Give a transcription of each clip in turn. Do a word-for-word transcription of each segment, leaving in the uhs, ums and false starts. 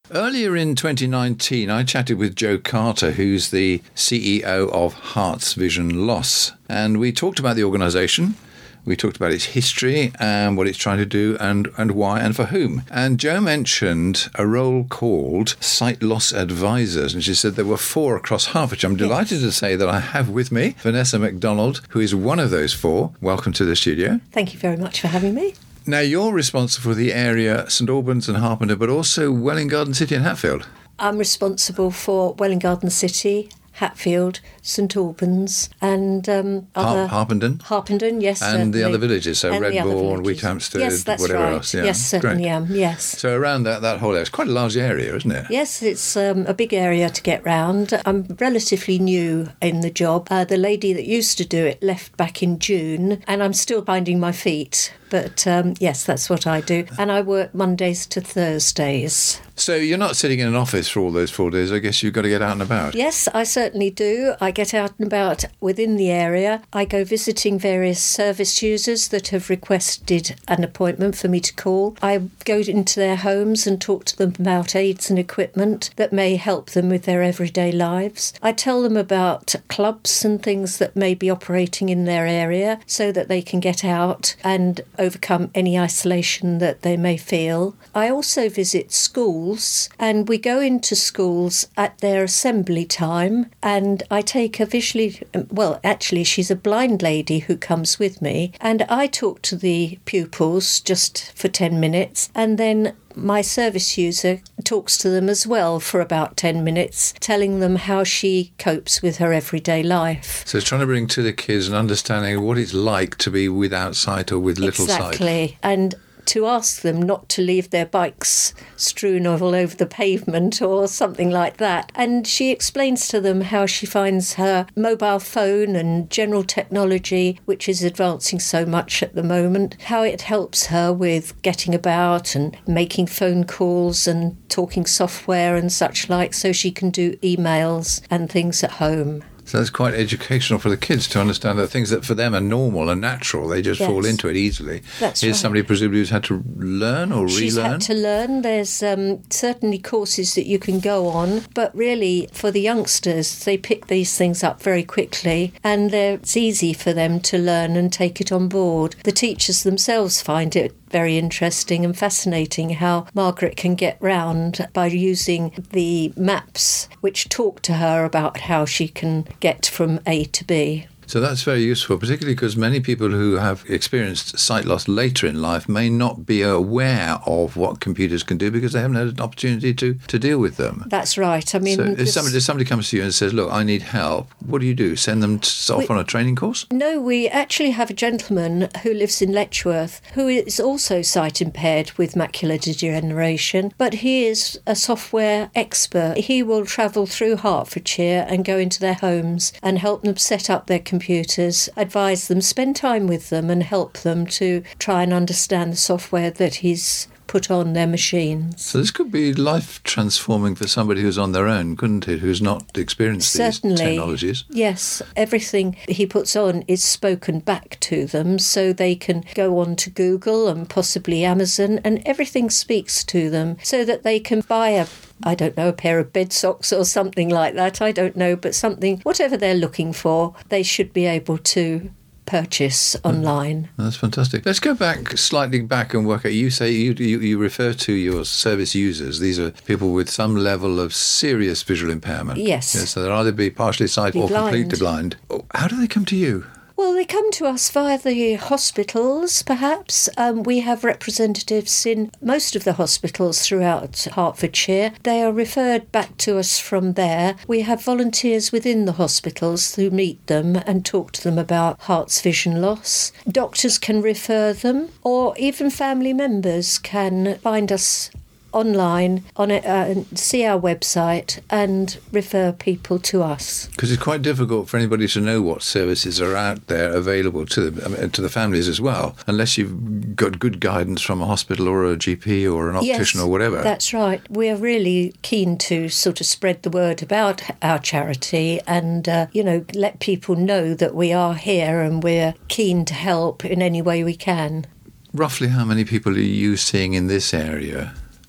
Earlier in twenty nineteen, I chatted with Joe Carter, who's the C E O of Hearts Vision Loss, and we talked about the organisation. We talked about its history and what it's trying to do and, and why and for whom. And Joe mentioned a role called Sight Loss Advisors, and she said there were four across Hertfordshire. I'm delighted to say that I have with me Vanessa MacDonald, who is one of those four. Welcome to the studio. Thank you very much for having me. Now, you're responsible for the area St Albans and Harpenden, but also Welwyn Garden City and Hatfield. I'm responsible for Welwyn Garden City, Hatfield, St Albans, and um, other... Har- Harpenden? Harpenden, yes, And certainly. the other villages, so And Redbourne, Wheathampstead, yes, that's whatever right. else. Yeah. Yes, certainly Great. am, yes. So around that, that whole area, it's quite a large area, isn't it? Yes, it's um, a big area to get round. I'm relatively new in the job. Uh, the lady that used to do it left back in June, and I'm still finding my feet. But um, yes, that's what I do. And I work Mondays to Thursdays. So you're not sitting in an office for all those four days. I guess you've got to get out and about. Yes, I certainly do. I get out and about within the area. I go visiting various service users that have requested an appointment for me to call. I go into their homes and talk to them about aids and equipment that may help them with their everyday lives. I tell them about clubs and things that may be operating in their area so that they can get out and overcome any isolation that they may feel. I also visit schools, and we go into schools at their assembly time, and I take a visually, well, actually she's a blind lady who comes with me, and I talk to the pupils just for ten minutes, and then my service user talks to them as well for about ten minutes, telling them how she copes with her everyday life. So it's trying to bring to the kids an understanding of what it's like to be without sight or with little sight. Exactly. And to ask them not to leave their bikes strewn all over the pavement or something like that. And she explains to them how she finds her mobile phone and general technology, which is advancing so much at the moment, how it helps her with getting about and making phone calls and talking software and such like, so she can do emails and things at home. So that's quite educational for the kids to understand that things that for them are normal and natural, they just Yes. fall into it easily. That's Here's right. somebody presumably who's had to learn or She's relearn. had to learn. There's um, certainly courses that you can go on, but really for the youngsters, they pick these things up very quickly, and it's easy for them to learn and take it on board. The teachers themselves find it very interesting and fascinating how Margaret can get round by using the maps which talk to her about how she can get from A to B. So that's very useful, particularly because many people who have experienced sight loss later in life may not be aware of what computers can do because they haven't had an opportunity to, to deal with them. That's right. I mean, So if this- somebody, if somebody comes to you and says, look, I need help, what do you do? Send them to, off We- on a training course? No, we actually have a gentleman who lives in Letchworth who is also sight impaired with macular degeneration, but he is a software expert. He will travel through Hertfordshire and go into their homes and help them set up their computers, advise them, spend time with them and help them to try and understand the software that he's put on their machines. So this could be life transforming for somebody who's on their own, couldn't it? Who's not experienced Certainly. these technologies. Yes, everything he puts on is spoken back to them, so they can go on to Google and possibly Amazon, and everything speaks to them so that they can buy a, I don't know, a pair of bed socks or something like that. I don't know, but something, whatever they're looking for, they should be able to purchase online. That's fantastic. Let's go back, slightly back and work out. You say you, you, you refer to your service users. These are people with some level of serious visual impairment. Yes. Yeah, so they'll either be partially sight Be or blind. completely blind. How do they come to you? Well, they come to us via the hospitals, perhaps. Um, we have representatives in most of the hospitals throughout Hertfordshire. They are referred back to us from there. We have volunteers within the hospitals who meet them and talk to them about Hearts Vision Loss. Doctors can refer them, or even family members can find us online on it, uh, see our website and refer people to us. Because it's quite difficult for anybody to know what services are out there available to them, I mean, to the families as well, unless you've got good guidance from a hospital or a G P or an optician Yes, or whatever. That's right. We're really keen to sort of spread the word about our charity and, uh, you know, let people know that we are here and we're keen to help in any way we can. Roughly how many people are you seeing in this area?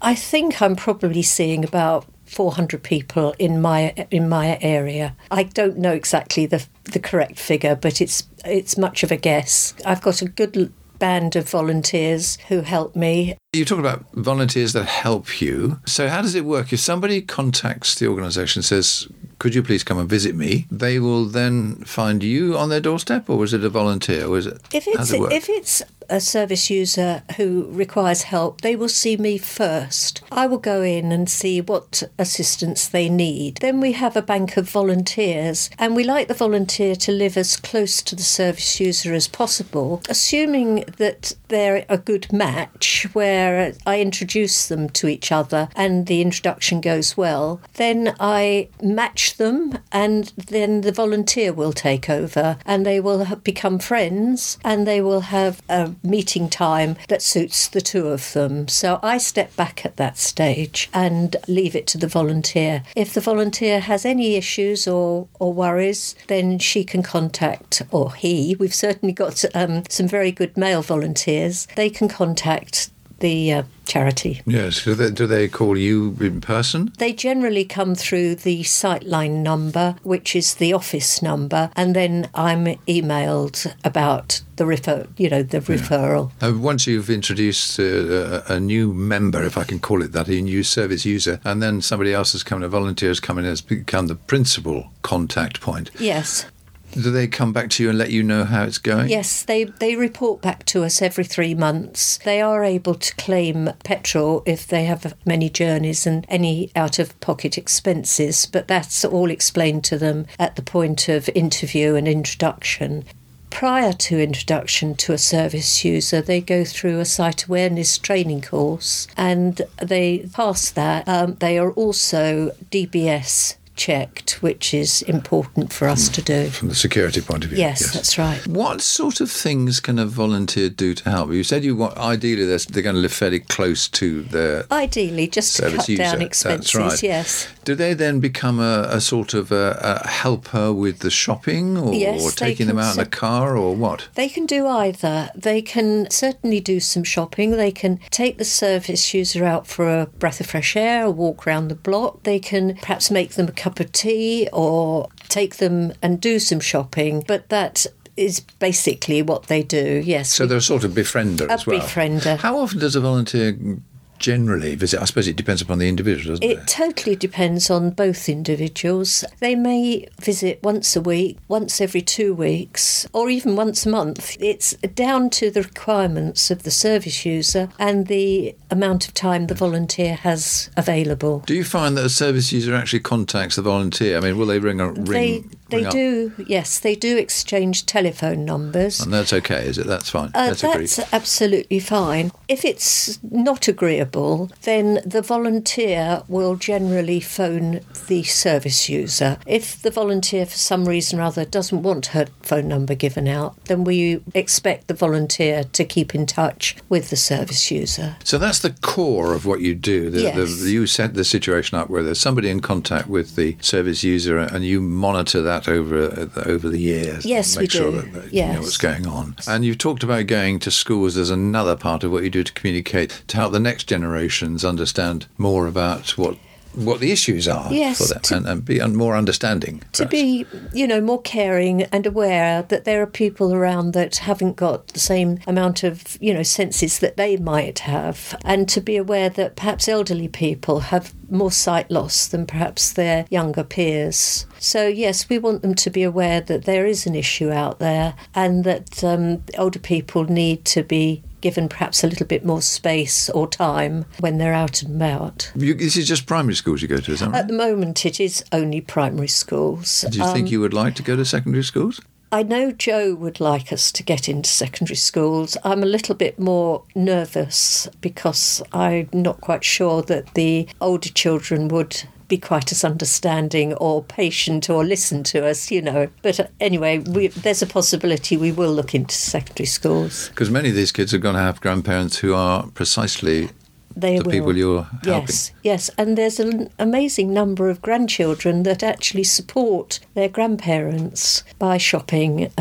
I think I'm probably seeing about four hundred people in my in my area. I don't know exactly the the correct figure, but it's it's much of a guess. I've got a good band of volunteers who help me. You talk about volunteers that help you. So how does it work? If somebody contacts the organisation and says, could you please come and visit me, they will then find you on their doorstep, or is it a volunteer? Or is it, if it's, it if it's a service user who requires help, they will see me first. I will go in and see what assistance they need. Then we have a bank of volunteers, and we like the volunteer to live as close to the service user as possible, assuming that they're a good match, where I introduce them to each other and the introduction goes well. Then I match them, and then the volunteer will take over, and they will have become friends, and they will have a meeting time that suits the two of them. So I step back at that stage and leave it to the volunteer. If the volunteer has any issues or, or worries, then she can contact, or he, we've certainly got um, some very good male volunteers, they can contact the uh, charity. Yes. Do they, do they call you in person? They generally come through the Sightline number, which is the office number, and then I'm emailed about the refer, you know, the referral. Yeah. Uh, once you've introduced uh, a, a new member, if I can call it that, a new service user, and then somebody else has come, a volunteer has come in and has become the principal contact point. Yes. Do they come back to you and let you know how it's going? Yes, they, they report back to us every three months. They are able to claim petrol if they have many journeys and any out-of-pocket expenses, but that's all explained to them at the point of interview and introduction. Prior to introduction to a service user, they go through a site awareness training course, and they pass that. Um, they are also D B S checked, which is important for us to do. From the security point of view. Yes, yes, that's right. What sort of things can a volunteer do to help? You said you want, ideally they're, they're going to live fairly close to their Ideally, just to cut user. down expenses, That's right. Yes. Do they then become a, a sort of a, a helper with the shopping, or, yes, or taking them out in a car, or what? They can do either. They can certainly do some shopping. They can take the service user out for a breath of fresh air, a walk around the block. They can perhaps make them a cup of tea or take them and do some shopping. But that is basically what they do, yes. So they're a sort of befriender a as well. A befriender. How often does a volunteer generally visit? I suppose it depends upon the individual, doesn't it? It totally depends on both individuals. They may visit once a week, once every two weeks, or even once a month. It's down to the requirements of the service user and the amount of time the volunteer has available. Do you find that a service user actually contacts the volunteer? I mean, will they ring a ring? They, they ring do, up? Yes, they do exchange telephone numbers. And that's okay, is it? That's fine. Uh, that's that's agreed. absolutely fine. If it's not agreeable, then the volunteer will generally phone the service user. If the volunteer, for some reason or other, doesn't want her phone number given out, then we expect the volunteer to keep in touch with the service user. So that's the core of what you do. The, yes. the, you set the situation up where there's somebody in contact with the service user, and you monitor that over over the years. Yes, make we sure do. That, that yes. you know what's going on. And you've talked about going to schools as another part of what you do to communicate, to help the next generations understand more about what what the issues are yes, for them, to, and, and be more understanding. Perhaps. To be, you know, more caring and aware that there are people around that haven't got the same amount of, you know, senses that they might have, and to be aware that perhaps elderly people have more sight loss than perhaps their younger peers. So, yes, we want them to be aware that there is an issue out there, and that um, older people need to be given perhaps a little bit more space or time when they're out and about. You, this is just primary schools you go to, is that right? At the moment, it is only primary schools. Do you um, think you would like to go to secondary schools? I know Joe would like us to get into secondary schools. I'm a little bit more nervous because I'm not quite sure that the older children would be quite as understanding or patient or listen to us, you know. But anyway, we, there's a possibility we will look into secondary schools. Because many of these kids are going to have grandparents who are precisely they the will. people you're helping. Yes, yes. And there's an amazing number of grandchildren that actually support their grandparents by shopping and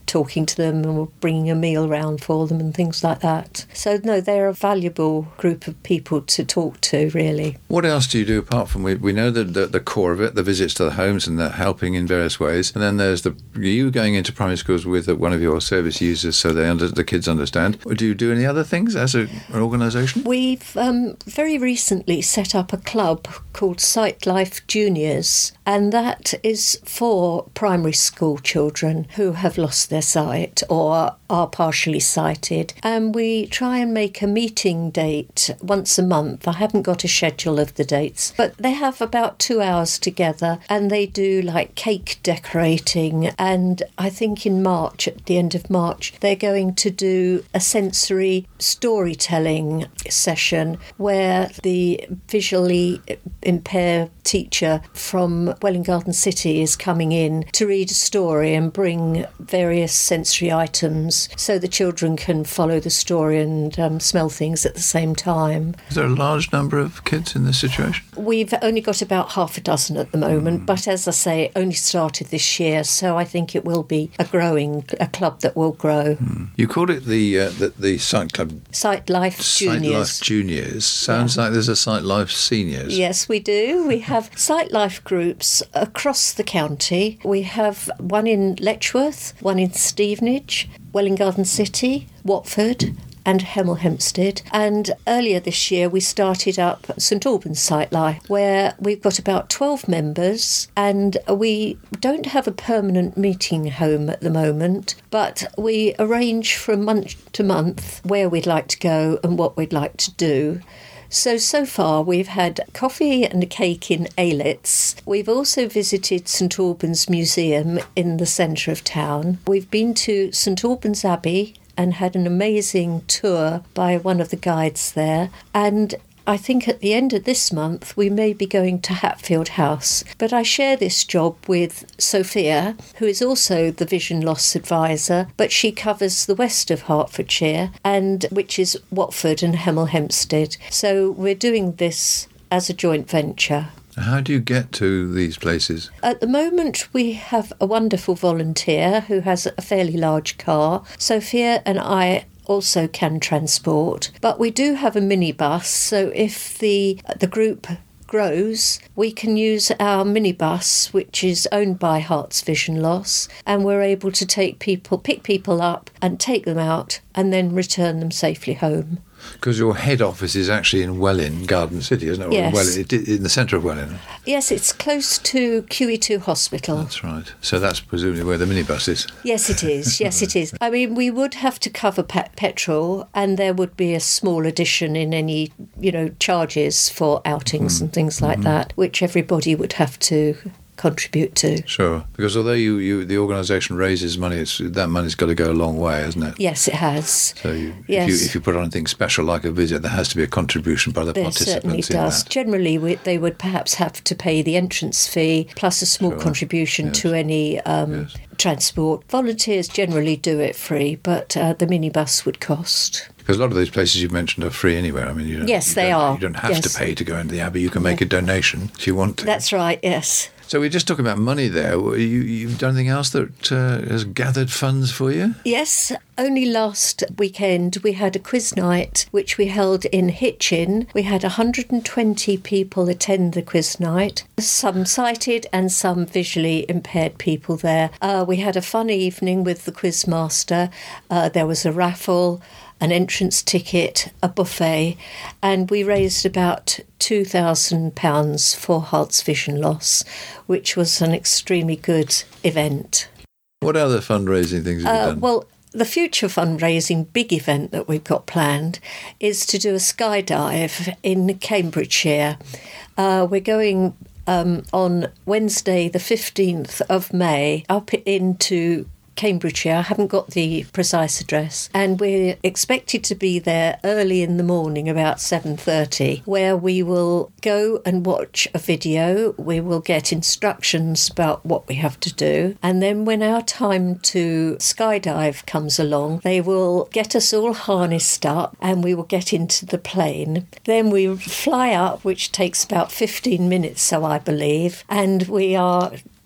talking to them and bringing a meal round for them and things like that. So, no, they're a valuable group of people to talk to, really. What else do you do apart from, we, we know the, the, the core of it, the visits to the homes and the helping in various ways, and then there's the you going into primary schools with one of your service users so they under, the kids understand. Do you do any other things as a, an organisation? We've um, very recently set up a club called Sight Life Juniors, and that is for primary school children who have lost their sight or are partially sighted. And we try and make a meeting date once a month. I haven't got a schedule of the dates, but they have about two hours together and they do like cake decorating. And I think in March, at the end of March, they're going to do a sensory storytelling session where the visually impaired teacher from Welwyn Garden City is coming in to read a story and bring various sensory items so the children can follow the story and um, smell things at the same time. Is there a large number of kids in this situation? We've only got about half a dozen at the moment, mm. but as I say, it only started this year, so I think it will be a growing, a club that will grow. Mm. You called it the uh, the, the Sight Club. Sight Life Juniors. Sight Life Juniors. Sounds yeah. like there's a Sight Life Seniors. Yes, we do. We have Sight Life groups across the county. We have one in Letchworth, one in Stevenage, Welwyn Garden City, Watford and Hemel Hempstead. And earlier this year we started up St Albans Sight Life, where we've got about twelve members, and we don't have a permanent meeting home at the moment, but we arrange from month to month where we'd like to go and what we'd like to do. So, so far we've had coffee and a cake in Aylitz. We've also visited St Albans Museum in the centre of town. We've been to St Albans Abbey and had an amazing tour by one of the guides there. And I think at the end of this month we may be going to Hatfield House. But I share this job with Sophia, who is also the vision loss advisor, but she covers the west of Hertfordshire, and which is Watford and Hemel Hempstead. So we're doing this as a joint venture. How do you get to these places? At the moment, we have a wonderful volunteer who has a fairly large car. Sophia and I also can transport, but we do have a minibus, so if the the group grows, we can use our minibus, which is owned by Hearts Vision Loss, and we're able to take people, pick people up and take them out and then return them safely home. Because your head office is actually in Welwyn Garden City, isn't it? Yes. Or in, Welwyn, in the centre of Welwyn. Yes, it's close to Q E two Hospital. That's right. So that's presumably where the minibus is. Yes, it is. Yes, it is. I mean, we would have to cover pe- petrol, and there would be a small addition in any, you know, charges for outings mm. and things like mm. that, which everybody would have to contribute to. Sure, because although you, you the organisation raises money, it's, that money's got to go a long way, hasn't it? Yes, it has. So you, yes. if, you, if you put on anything special like a visit, there has to be a contribution by the there participants certainly in does. that. Generally, we, they would perhaps have to pay the entrance fee plus a small Sure. contribution yes. to any um, yes. transport. Volunteers generally do it free, but uh, the minibus would cost. Because a lot of those places you've mentioned are free anyway. I mean, you don't, yes, you they don't, are. You don't have yes. to pay to go into the Abbey. You can make yeah. a donation if you want to. That's right, yes. So we're just talking about money there. You, you've done anything else that uh, has gathered funds for you? Yes, only last weekend we had a quiz night which we held in Hitchin. We had one hundred twenty people attend the quiz night, some sighted and some visually impaired people there. Uh, we had a fun evening with the quiz master. Uh, there was a raffle, an entrance ticket, a buffet, and we raised about two thousand pounds for Hearts Vision Loss, which was an extremely good event. What other fundraising things have you uh, done? Well, the future fundraising big event that we've got planned is to do a skydive in Cambridgeshire. Uh, we're going um, on Wednesday the fifteenth of May up into Cambridgeshire. I haven't got the precise address, and we're expected to be there early in the morning, about seven thirty, where we will go and watch a video. We will get instructions about what we have to do, and then when our time to skydive comes along, they will get us all harnessed up and we will get into the plane. Then we fly up, which takes about fifteen minutes, so I believe, and we are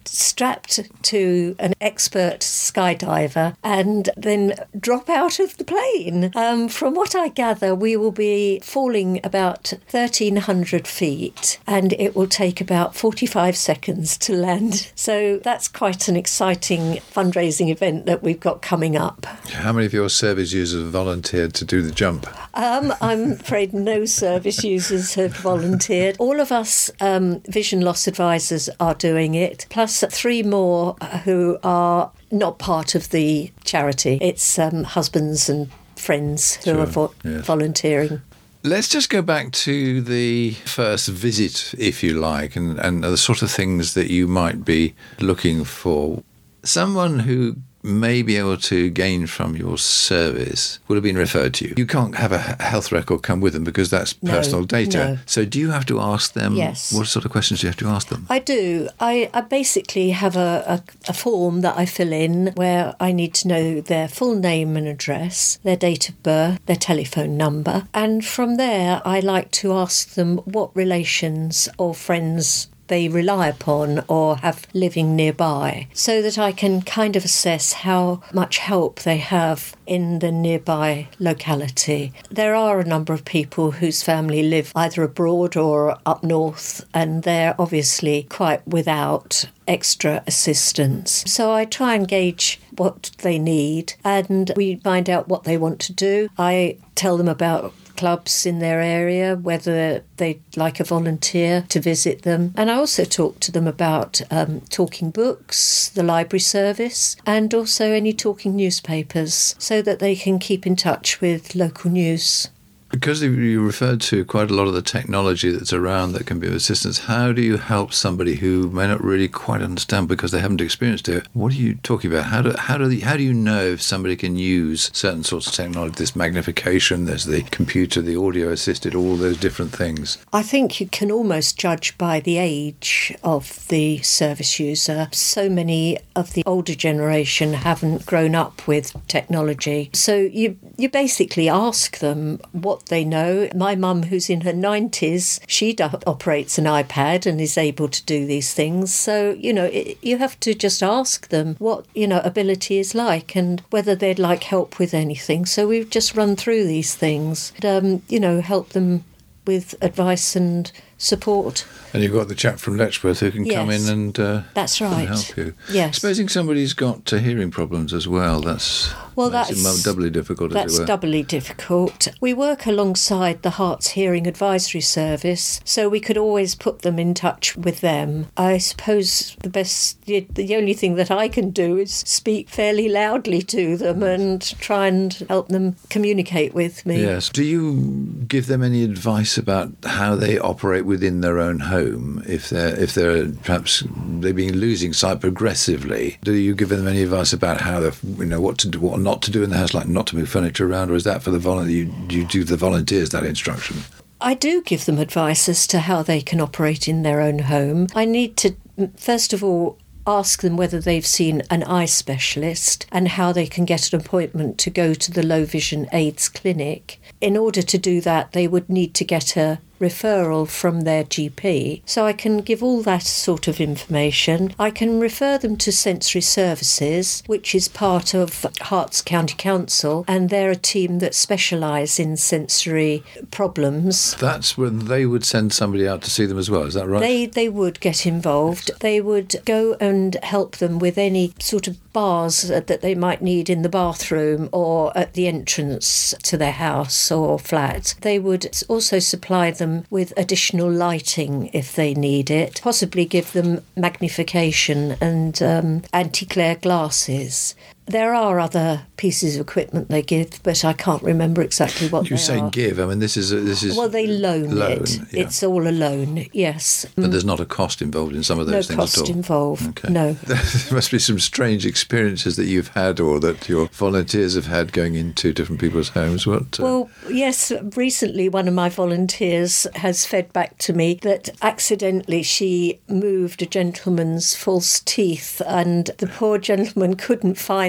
strapped to an expert skydiver and then drop out of the plane. Um, from what I gather, we will be falling about thirteen hundred feet and it will take about forty-five seconds to land. So that's quite an exciting fundraising event that we've got coming up. How many of your service users have volunteered to do the jump? Um, I'm afraid no service users have volunteered. All of us um, vision loss advisors are doing it, plus three more who are not part of the charity. It's um, husbands and friends who Sure, are vo- yes. volunteering. Let's just go back to the first visit, if you like, and, and the sort of things that you might be looking for. Someone who may be able to gain from your service would have been referred to you. You can't have a health record come with them because that's No, personal data. no. So do you have to ask them? Yes. What sort of questions do you have to ask them? I do. I, I basically have a, a, a form that I fill in where I need to know their full name and address, their date of birth, their telephone number. And from there, I like to ask them what relations or friends they rely upon or have living nearby, so that I can kind of assess how much help they have in the nearby locality. There are a number of people whose family live either abroad or up north, and they're obviously quite without extra assistance. So I try and gauge what they need, and we find out what they want to do. I tell them about clubs in their area, whether they'd like a volunteer to visit them. And I also talk to them about um, talking books, the library service, and also any talking newspapers, so that they can keep in touch with local news. Because you referred to quite a lot of the technology that's around that can be of assistance, how do you help somebody who may not really quite understand because they haven't experienced it? What are you talking about? How do how do the, how do you know if somebody can use certain sorts of technology? This magnification, there's the computer, the audio assisted, all those different things. I think you can almost judge by the age of the service user. So many of the older generation haven't grown up with technology. So you you basically ask them what they know. My mum, who's in her nineties, she do- operates an iPad and is able to do these things. So, you know, it, you have to just ask them what, you know, ability is like and whether they'd like help with anything. So we've just run through these things, um, you know, help them with advice and support. And you've got the chap from Letchworth who can Yes. come in and, uh, That's and right. help you. Yes. Supposing somebody's got uh, hearing problems as well, that's Well, makes that's- it doubly difficult, as That's it were. doubly difficult. We work alongside the Hearts Hearing Advisory Service, so we could always put them in touch with them. I suppose the best, the only thing that I can do is speak fairly loudly to them and try and help them communicate with me. Yes. Do you give them any advice about how they operate within their own home? If they're if they're perhaps they've been losing sight progressively, do you give them any advice about how they you know what to do, what not to do in the house, like not to move furniture around, or is that for the volunteer? You, you do the volunteers that instruction? I do give them advice as to how they can operate in their own home. I need to, first of all, ask them whether they've seen an eye specialist and how they can get an appointment to go to the low vision aids clinic. In order to do that, they would need to get a referral from their G P. So I can give all that sort of information. I can refer them to Sensory Services, which is part of Hearts County Council, and they're a team that specialise in sensory problems. That's when they would send somebody out to see them as well, is that right? They they would get involved. They would go and help them with any sort of bars that they might need in the bathroom or at the entrance to their house or flat. They would also supply them with additional lighting if they need it, possibly give them magnification and um, anti-glare glasses. There are other pieces of equipment they give, but I can't remember exactly what You they say are. give. I mean, this is this is Well, they loan, loan, it. yeah. It's all a loan, yes. But there's not a cost involved in some of No those things cost at all. involved, Okay. no. There must be some strange experiences that you've had, or that your volunteers have had going into different people's homes. What? Uh, Well, yes, recently one of my volunteers has fed back to me that accidentally she moved a gentleman's false teeth and the poor gentleman couldn't find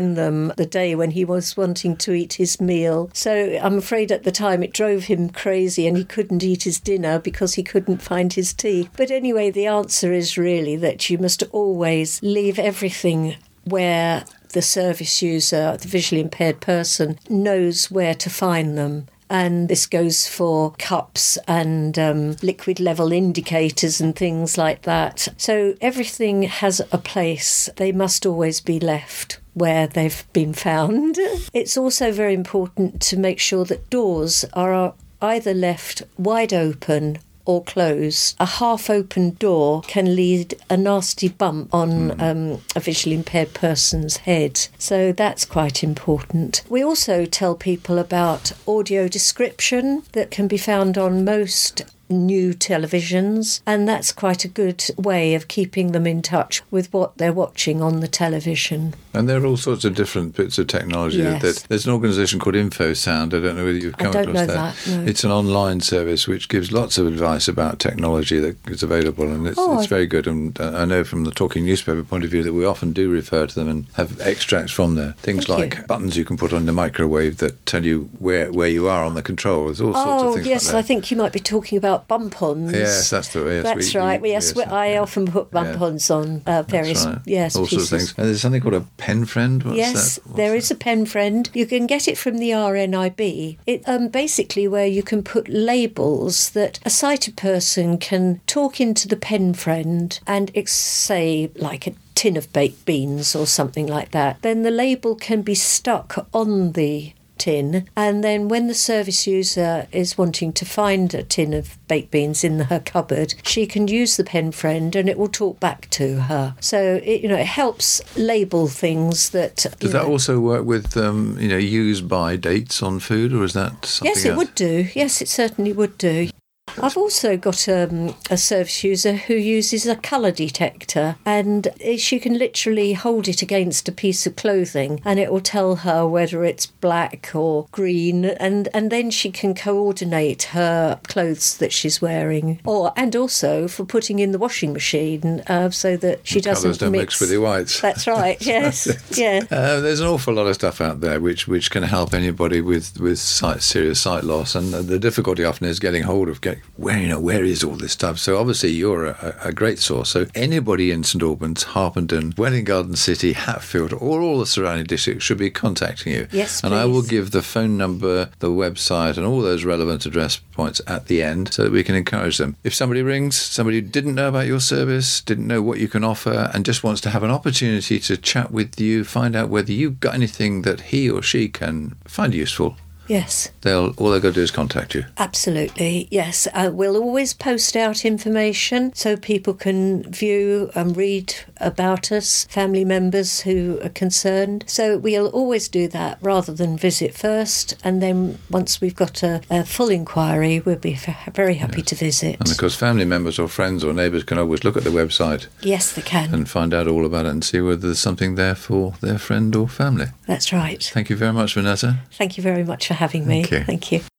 find them the day when he was wanting to eat his meal. So I'm afraid at the time it drove him crazy and he couldn't eat his dinner because he couldn't find his teeth. But anyway, the answer is really that you must always leave everything where the service user, the visually impaired person, knows where to find them. And this goes for cups and um, liquid level indicators and things like that. So everything has a place. They must always be left where they've been found. It's also very important to make sure that doors are either left wide open or close. A half-open door can lead a nasty bump on mm. um, a visually impaired person's head. So that's quite important. We also tell people about audio description that can be found on most new televisions, and that's quite a good way of keeping them in touch with what they're watching on the television. And there are all sorts of different bits of technology. Yes. That, there's an organisation called InfoSound. I don't know whether you've come I don't across know that. that no. It's an online service which gives lots of advice about technology that is available, and it's, oh, it's very good. And uh, I know from the Talking Newspaper point of view that we often do refer to them and have extracts from there. Things Thank like you. buttons you can put on the microwave that tell you where, where you are on the control. There's all sorts oh, of things yes, like that. I think you might be talking about bump-ons. Yes, that's the way. Yes, that's we, right. We, yes, yes, I yeah. often put bump-ons yeah. on uh, various right. yes, all pieces. sorts of things. And there's something called a pen friend. What's yes, that? What's there that? is a pen friend. You can get it from the R N I B. It um, basically where you can put labels that a sighted person can talk into the pen friend and it's, say, like a tin of baked beans or something like that. Then the label can be stuck on the tin, and then when the service user is wanting to find a tin of baked beans in her cupboard, she can use the pen friend and it will talk back to her. So it, you know, it helps label things that. Does that know, also work with um, you know, use by dates on food, or is that something Yes, it else? would do. Yes, it certainly would do. I've also got um, a service user who uses a colour detector, and she can literally hold it against a piece of clothing and it will tell her whether it's black or green, and, and then she can coordinate her clothes that she's wearing, or and also for putting in the washing machine uh, so that she the doesn't colours don't mix. mix with your whites. That's right, yes. yeah. Uh, there's an awful lot of stuff out there which, which can help anybody with, with sight, serious sight loss, and the difficulty often is getting hold of getting where you know where is all this stuff. So obviously you're a, a great source. So anybody in St Albans, Harpenden, Welwyn Garden City, Hatfield, or all the surrounding districts should be contacting you. Yes, and please. I will give the phone number, the website, and all those relevant address points at the end so that we can encourage them. If somebody rings, somebody who didn't know about your service, didn't know what you can offer, and just wants to have an opportunity to chat with you, find out whether you've got anything that he or she can find useful. Yes. They'll all they've got to do is contact you. Absolutely, yes. Uh, we'll always post out information so people can view and read about us, family members who are concerned. So we'll always do that rather than visit first, and then once we've got a, a full inquiry, we'll be f- very happy yes. to visit. And of course, family members or friends or neighbours can always look at the website. Yes, they can. And find out all about it and see whether there's something there for their friend or family. That's right. Thank you very much, Vanessa. Thank you very much for having me. Thank you. Thank you.